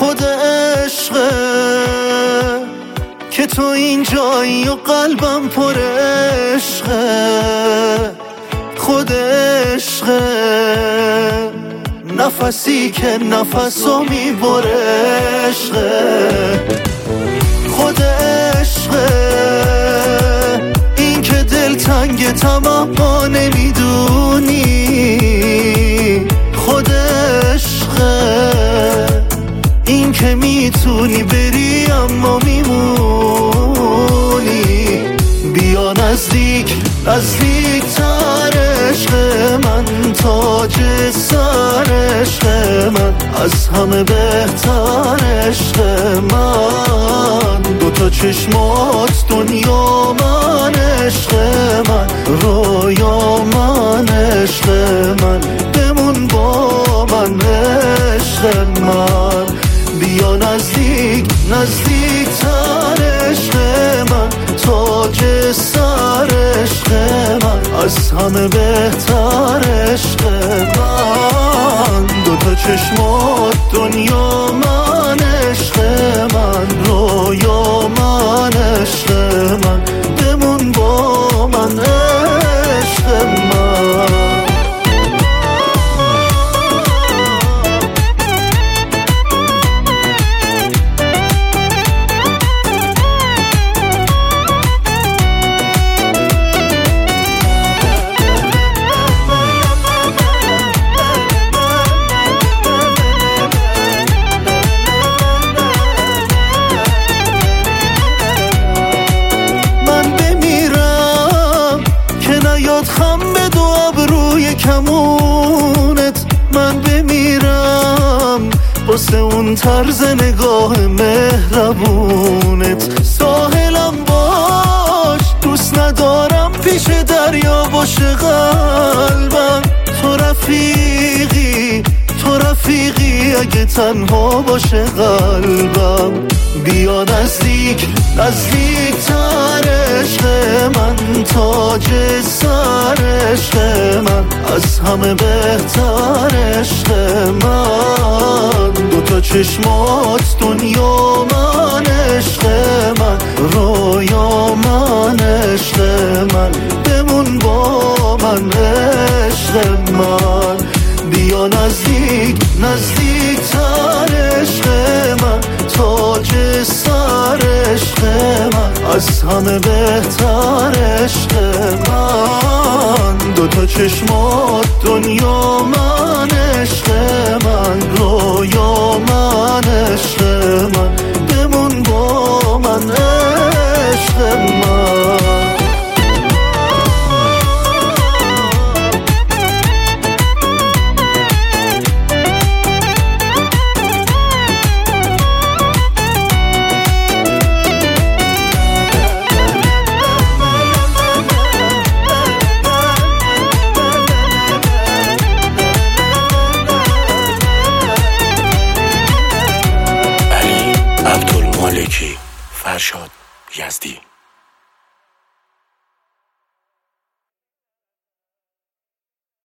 خود عشقه که تو اینجایی و قلبم پر عشقه. خود عشقه نفسی که نفسو میبره عشقه. خود عشقه این که دلتنگتم اما نمیدونی. خود عشقه این که میتونی بری اما میمونی. بیا نزدیک نزدیک تر عشق من، تاج سر عشق من، از همه بهتر عشق من. دوتا چشمات دنیا من، عشق من رویا من، عشق من بمون با من عشق من. بیا نزدیک نزدیک تر عشق من، تاج سر عشق من، از همه بهتر عشق من. دوتا چشمات دنیا من، عشق من رویا من، عشق من بمون با من عشق من. خم به دو ابروی کمونت من بمیرم، واسه اون طرز نگاه مهربونت. ساحلم باش دوست ندارم پیش دریا باشه قلبم. تو رفیقی تو رفیقی اگه تنها باشه قلبم. بیا نزدیک نزدیک تر عشق من، تاج سر عشق من، از همه بهتر عشق من. دوتا چشمات دنیا من، عشق من رویا من، عشق من بمون با من عشق من. بیا نزدیک نزدیک تر عشق من، تاج سر عشق من، از همه بهتر عشق من. دوتا چشمات دنیا من، عشق من رویا من، عشق من بمون با من عشق من. فرشاد یزدی.